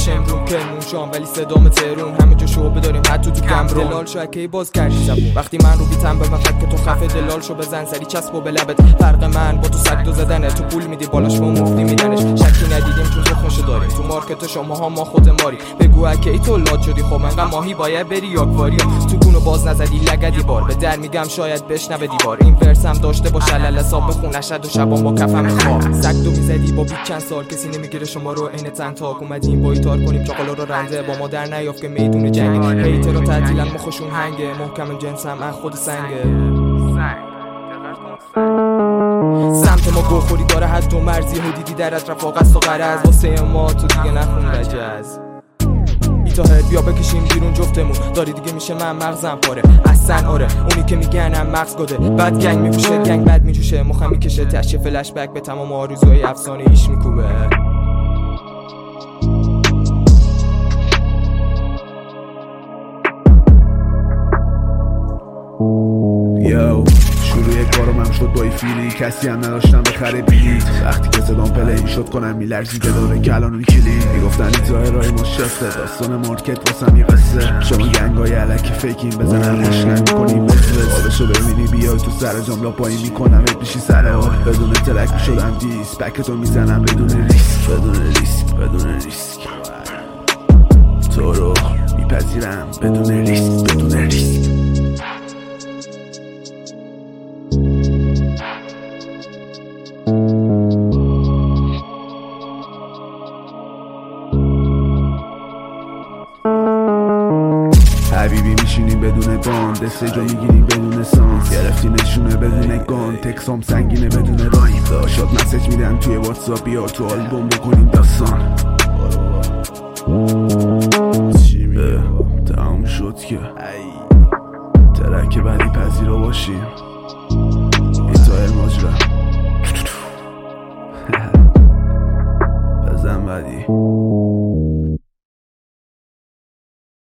شمرون کرمون شام ولی صدام ترون همه جا شعبه داریم حتی تو گمرون دلال شو اکی باز کردی زبون وقتی من رو بیتم به مفت که تو خفه دلال شو بزن سری چسب و به لبت فرق من با تو صد و زدنه تو پول میدی بالاش ما مفتی میدنش شکی ندیدیم تو تخمشو داریم تو مارکت شماها ما خود ماری بگو اکی تو لات شدی خب انقدر ماهی باید بری یاکواری تو گونو باز نزدی لگدی بار به در میگم شاید بشنوه دیوار این ورس هم داشته باشه علل حساب بخون اشد و شبان با کفم خواب سگ دو میزدی با بیت چند سال کسی نمیگیره شما رو عین تنتاک اومدیم با ایتار کنیم چاقالا رو رنده با ما در نیافت که میدون جنگ هیتر رو تعطیلن مخشون هنگه محکم جنسم از خود سنگه سمت ما گوخوری داره حد و مرزی دیدی در اطراف قصد و قرض واسه ما تو دیگه نخون رجز تا هر بیا بکشیم بیرون جفتمون داری دیگه میشه من مغزم پاره اصلا آره اونی که میگنم مغز گده بعد گنگ میپوشه گنگ بد میجوشه مخم میکشه تشه فلش بک به تمام آرزوهای افسانه ایش میکوبه یو شروع کارم هم شد با ای فیلی کسی هم نداشتم بخره بیلیت وقتی که صدام پلی شد کنم میلرزیده داره کلان اون کلی میگفتن این ظاهرهای ما شسته داستان مارکت واسم یه قصه شما گنگای علکی فیکین بزنن مشنن میکنیم بزرس آبشو ببینی بیای تو سر جملا پایی میکنم ات میشی سر حال بدون تلک شدم دیس بکتو میزنم بدون ریسک بدون ریسک تو رو میپذیرم بدون ریسک حبیبی میشینیم بدون باند دسته جا میگیریم بدون سانس گرفتی نشونه بدون گان تکسام سنگینه بدون رایم داشت مسیج میدن توی واتساپ بیا تو آلبوم بکنیم داستان چی میگه تمام شد که ترک بعدی پذیرا باشیم اینتای ماجرا بزن بعدی